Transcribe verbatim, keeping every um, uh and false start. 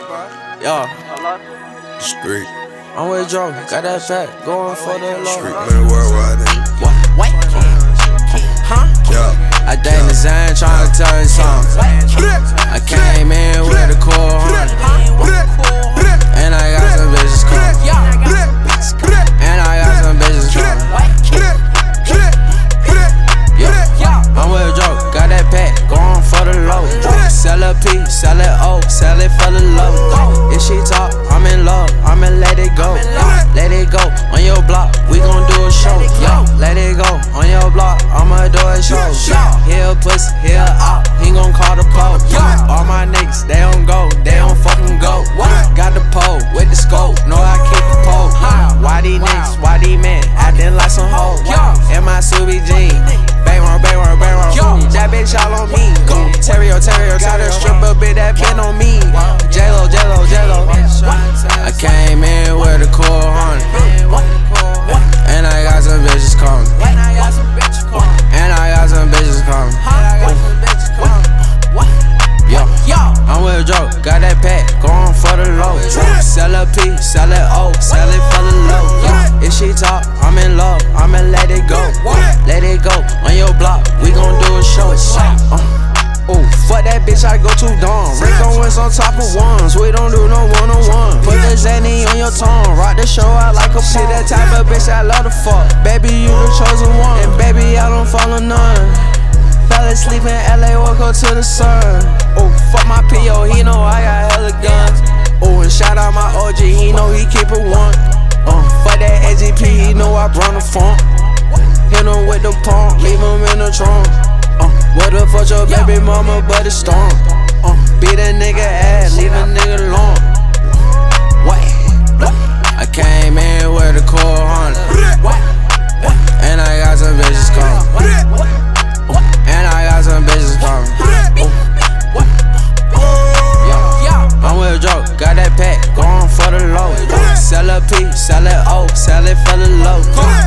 Yeah. Street. I'm with Joe, got that fat, going for the low. Street man worldwide, nigga. What? Huh? Yeah. I think the Zan tryna tell you something. I came in with a cool Honda, and I got some bitches coming. And I got some bitches coming. Yeah, I'm with Joe, got that pack, going for the low. Sell a P, sell it O, sell it for the low. If she talk, I'm in love, I'ma let it go. Let it go on your block, we gon' do a show. Yeah, let it go on your block, I'ma do a show. Here a pussy, here a op, he gon' call the pole. All my niggas, they don't go, they don't fucking go. Got the pole with the scope, know I keep the pole. Why these niggas, why these men acting like some hoes? In my Subi jeans, bang on, bang on, bang on. That bitch all on me. Terrio, Terrio, tell that stripper bitch that been on me. J-Lo, J-Lo, J-Lo. I came in with a cool Honda, and I got some bitches coming. And I got some bitches coming. Yeah, I'm with Joe, got that pack, going for the low. Sell a P, sell it O, sell it for the low. Yeah, if she talk, I'm in love, I'ma let it go. Let it go on your block, we gon' do a show. Uh, oh, fuck that bitch, I go too dumb. Rico wins on top of ones, we don't do no one on one. Put the Zanny on your tongue, rock the show out like a shit. That type of bitch I love to fuck. Baby, you the chosen one, and baby, I don't follow none. Fell asleep in L A, woke up to the sun. Oh, fuck my P O, he know I got hella guns. Oh, and shout out my O G, he know he keep it one. Uh, fuck that A G P, he know I brought the funk. Hit him with the pump, leave him in the trunk. Uh, what the fuck your baby mama, but it's storm. Uh, beat a nigga ass, leave a nigga alone. What? I came in with a cool Honda, and I got some bitches coming. And I got some bitches coming. Yeah, I'm with Joe, got that pack, going for the low. Sell a P, sell it O, sell it for the low.